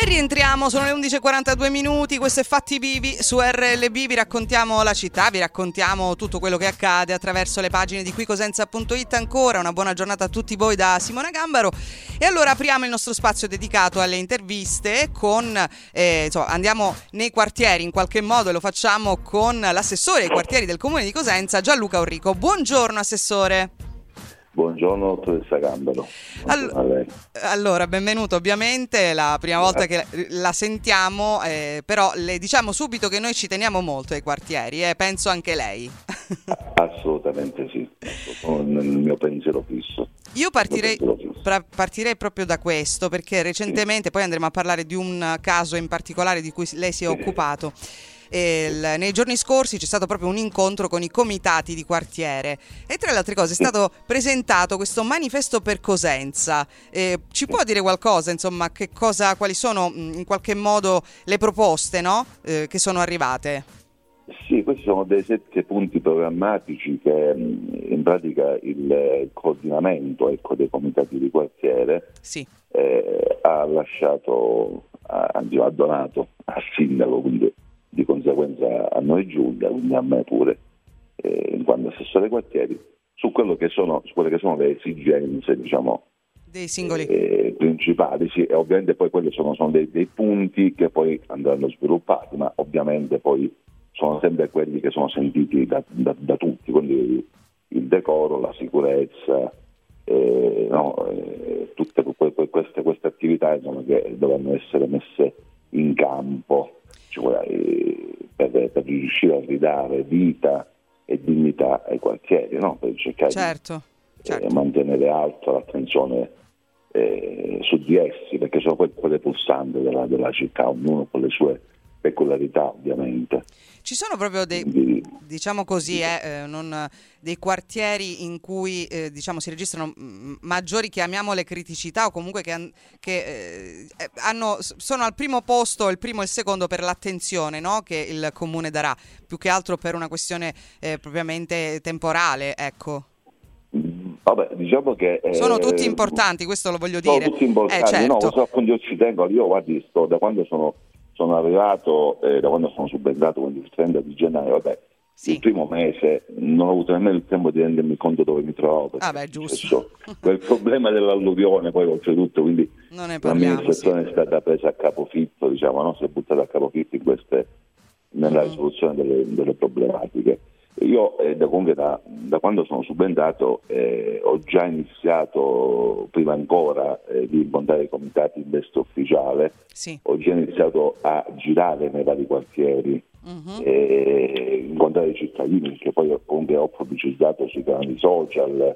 Rientriamo, sono le 11:42, questo è Fatti Vivi su RLB, vi raccontiamo la città, vi raccontiamo tutto quello che accade attraverso le pagine di quicosenza.it. Ancora una buona giornata a tutti voi da Simona Gambaro. E allora apriamo il nostro spazio dedicato alle interviste con, andiamo nei quartieri in qualche modo e lo facciamo con l'assessore ai quartieri del comune di Cosenza, Gianluca Orrico. Buongiorno assessore. Buongiorno dottoressa Gambaro. Allora, benvenuto, ovviamente è la prima volta che la sentiamo, però le diciamo subito che noi ci teniamo molto ai quartieri, penso anche lei. Assolutamente sì, sono nel mio pensiero fisso. Io partirei proprio da questo, perché recentemente, poi andremo a parlare di un caso in particolare di cui lei si è occupato. Nei giorni scorsi c'è stato proprio un incontro con i comitati di quartiere e tra le altre cose è stato presentato questo manifesto per Cosenza. Ci può dire qualcosa, insomma, quali sono in qualche modo le proposte, no? Che sono arrivate? Sì, questi sono dei 7 punti programmatici che in pratica il coordinamento dei comitati di quartiere ha lasciato, ha donato al sindaco, quindi di conseguenza a noi Giulia, quindi a me pure, in quanto assessore ai quartieri, su quelle che sono le esigenze, diciamo, dei singoli principali, sì, e ovviamente poi quelli sono dei punti che poi andranno sviluppati, ma ovviamente poi sono sempre quelli che sono sentiti da tutti, quindi il decoro, la sicurezza, tutte queste attività, insomma, che dovranno essere messe in campo per riuscire a ridare vita e dignità ai quartieri, no? Per cercare di mantenere alta l'attenzione su di essi, perché sono quelle pulsanti della città, ognuno con le sue peculiarità, ovviamente. Ci sono proprio diciamo così, dei quartieri in cui si registrano maggiori, chiamiamole, criticità, o comunque che sono al primo posto, il primo e il secondo, per l'attenzione, no? Che il comune darà, più che altro per una questione propriamente temporale, ecco. Vabbè, diciamo che sono tutti importanti, questo lo voglio dire. Sono tutti importanti, certo. No, appunto io ci tengo, io guardi, da quando sono arrivato, da quando sono subentrato, quindi il 30 di gennaio, il primo mese non ho avuto nemmeno il tempo di rendermi conto dove mi trovavo. Giusto. Quel problema dell'alluvione, poi oltretutto, quindi l'amministrazione è stata presa a capofitto, diciamo, no? Si è buttata a capofitto nella risoluzione delle problematiche. Io comunque da quando sono subentrato ho già iniziato, prima ancora di incontrare i comitati in veste ufficiale, ho già iniziato a girare nei vari quartieri, incontrare i cittadini, perché poi comunque ho pubblicizzato sui canali social,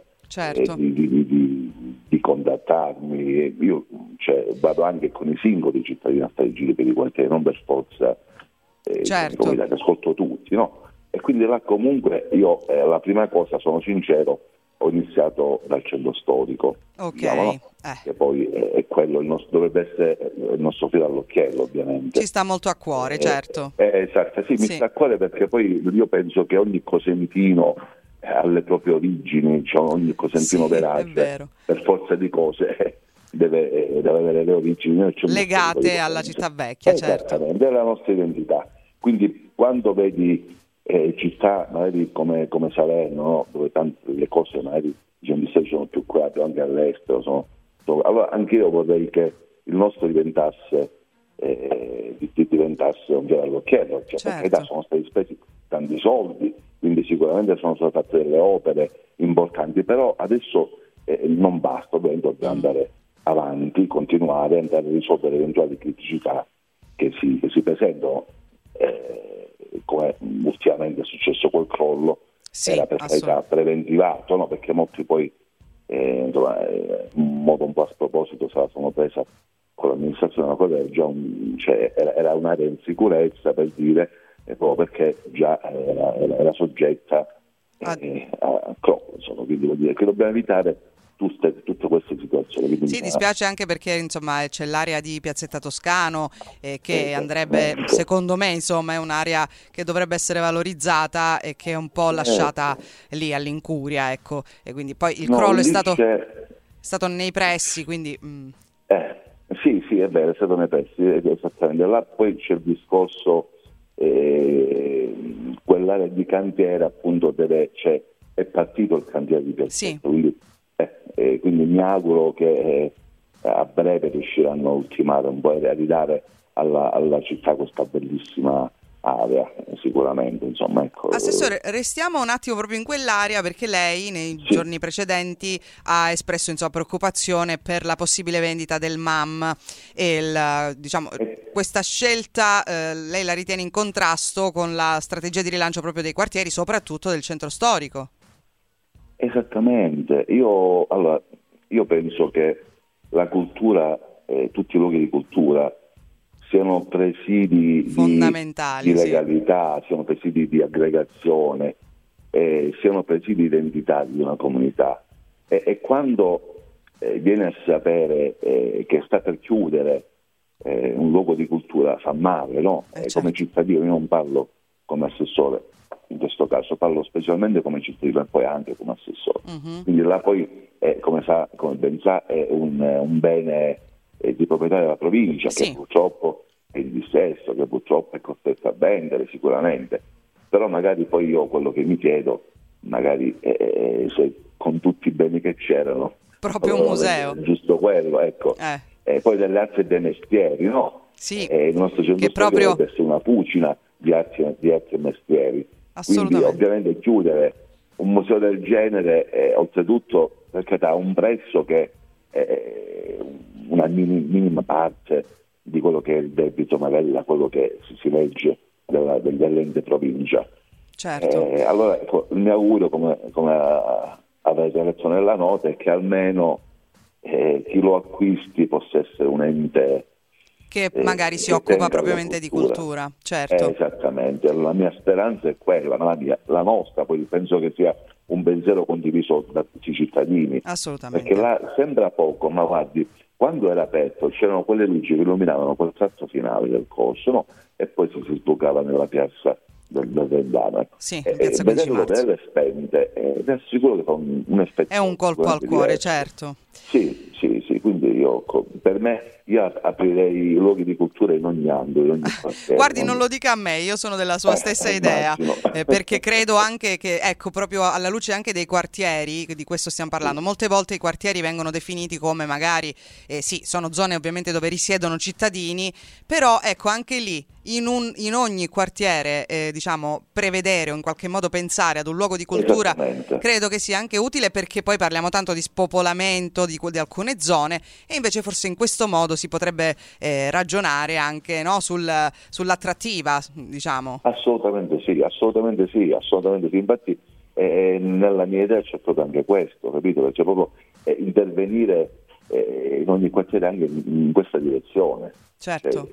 di contattarmi. Io vado anche con i singoli cittadini a fare i giri per i quartieri, non per forza comitati, ascolto tutti, no? E quindi là comunque io la prima cosa, sono sincero, ho iniziato dal centro storico, diciamo, no? Che poi è quello dovrebbe essere il nostro filo all'occhiello, ovviamente. Ci sta molto a cuore, certo. Esatto, mi sta a cuore, perché poi io penso che ogni cosentino ha le proprie origini, ogni cosentino verace, per forza di cose deve avere le origini legate alla città vecchia, certo. Esattamente, è la nostra identità. Quindi quando vedi città magari come Salerno, no? Dove le cose magari sono più curate, anche all'estero, allora anche io vorrei che il nostro diventasse un fiore all'occhiello, perché sono stati spesi tanti soldi, quindi sicuramente sono state fatte delle opere importanti, però adesso non basta, dobbiamo andare avanti, continuare, andare a risolvere eventuali criticità che si presentano, come ultimamente è successo col crollo. Era per carità preventivato, no? Perché molti poi in modo un po' a sproposito se la sono presa con l'amministrazione, ma quella era un'area in sicurezza, per dire, proprio perché già era soggetta a crollo, quindi vuol dire che dobbiamo evitare tutte queste situazioni. Sì, dispiace anche perché insomma c'è l'area di Piazzetta Toscano che andrebbe, secondo me, insomma, è un'area che dovrebbe essere valorizzata e che è un po' lasciata lì all'incuria, ecco, e quindi poi il crollo è stato nei pressi, quindi sì, sì, è vero, è stato nei pressi, esattamente. Là poi c'è il discorso, quell'area di cantiere appunto è partito il cantiere di Piazzetta, quindi mi auguro che a breve riusciranno a ultimare un po' e a ridare alla città questa bellissima area, sicuramente, insomma, ecco. Assessore, restiamo un attimo proprio in quell'area, perché lei nei giorni precedenti ha espresso preoccupazione per la possibile vendita del MAM e questa scelta lei la ritiene in contrasto con la strategia di rilancio proprio dei quartieri, soprattutto del centro storico. Esattamente, io penso che la cultura, tutti i luoghi di cultura siano presidi fondamentali, di legalità, siano presidi di aggregazione, siano presidi identitari di una comunità. E quando viene a sapere che sta per chiudere un luogo di cultura, fa male, no? Certo. Come cittadino, io non parlo come assessore, in questo caso parlo specialmente come cittadino e poi anche come assessore. Uh-huh. Quindi là poi, come ben sa, è un bene di proprietà della provincia, che purtroppo è in dissesto, che purtroppo è costretta a vendere sicuramente, però magari poi io quello che mi chiedo, magari se con tutti i beni che c'erano, proprio un museo, giusto quello, ecco, poi delle arti e dei mestieri, no? Sì, il nostro centro storico dovrebbe essere una fucina di arti e mestieri, quindi ovviamente chiudere un museo del genere, oltretutto perché ha un prezzo che è una minima parte di quello che è il debito, magari da quello che si legge dell'ente provincia. Certo. Allora ecco, il mio augurio, come avete letto nella nota, è che almeno chi lo acquisti possa essere un ente che magari si occupa propriamente di cultura. Certo. Esattamente, la mia speranza è quella, la nostra, poi penso che sia un pensiero condiviso da tutti i cittadini. Assolutamente. Perché là sembra poco, ma guardi, quando era aperto c'erano quelle luci che illuminavano quel tratto finale del corso, no? E poi si sbucava nella piazza del Vendano. Sì, piazza vederlo spente, vi assicuro che fa un effetto. È un colpo al cuore, certo. Sì, quindi per me io aprirei i luoghi di cultura in ogni angolo, in ogni quartiere. Guardi, non lo dica a me, io sono della sua stessa idea, perché credo anche che, ecco, proprio alla luce anche dei quartieri, di questo stiamo parlando, molte volte i quartieri vengono definiti come magari, sono zone ovviamente dove risiedono cittadini, però ecco, anche lì, in ogni quartiere, prevedere o in qualche modo pensare ad un luogo di cultura, credo che sia anche utile, perché poi parliamo tanto di spopolamento di alcune zone, e invece forse in questo modo si potrebbe ragionare anche, no, sull'attrattiva, diciamo. Assolutamente sì. Infatti nella mia idea c'è proprio anche questo, capito? C'è proprio intervenire in ogni quartiere anche in questa direzione. Certo.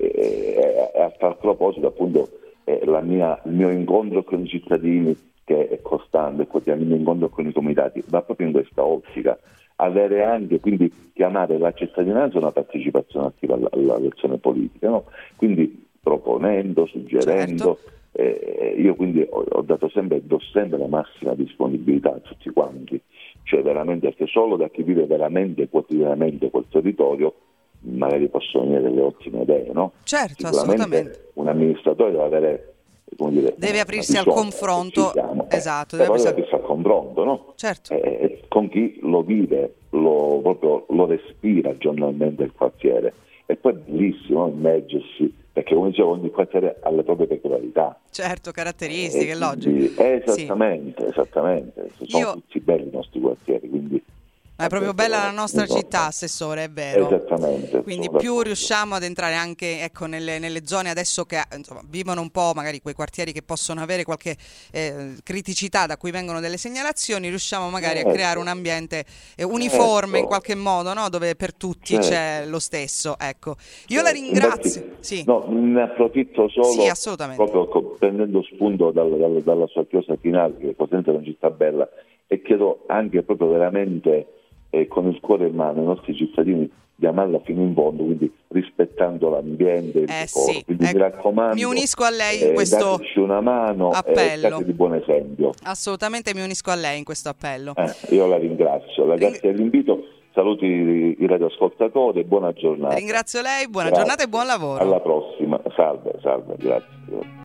A tal proposito, appunto, il mio incontro con i cittadini, che è costante, il mio incontro con i comitati, va proprio in questa ottica. Avere anche, quindi chiamare la cittadinanza a una partecipazione attiva all'azione politica, no? Quindi proponendo, suggerendo, io quindi do sempre la massima disponibilità a tutti quanti, cioè veramente, perché solo da chi vive veramente quotidianamente quel territorio magari possono venire delle ottime idee, no? Certo, sicuramente assolutamente. Un amministratore deve avere, deve aprirsi al confronto, esatto, deve aprirsi al confronto, no? Certo. Con chi lo vive, proprio lo respira giornalmente il quartiere, e poi è bellissimo immergersi, perché come dicevo ogni quartiere ha le proprie peculiarità. Certo, caratteristiche, logico. Esattamente, sono tutti belli i nostri quartieri, quindi è proprio bella la nostra città, Assessore, è vero. Esattamente. Quindi più riusciamo ad entrare anche, ecco, nelle zone adesso che vivono un po', magari quei quartieri che possono avere qualche criticità da cui vengono delle segnalazioni, riusciamo magari a creare un ambiente uniforme in qualche modo, no? Dove per tutti c'è lo stesso. Ecco, io la ringrazio. Infatti, no, ne approfitto solo proprio prendendo spunto dalla sua chiosa finale, che Cosenza è una città bella, e chiedo anche proprio veramente con il cuore in mano ai nostri cittadini di amarla fino in fondo, quindi rispettando l'ambiente, il decoro. Quindi mi raccomando, mi unisco a lei in questo dateci una mano appello. E date di buon esempio. Assolutamente mi unisco a lei in questo appello. Io la ringrazio, grazie dell'invito. saluti i radioascoltatori e buona giornata. Ringrazio lei, buona giornata e buon lavoro. Alla prossima, salve, grazie.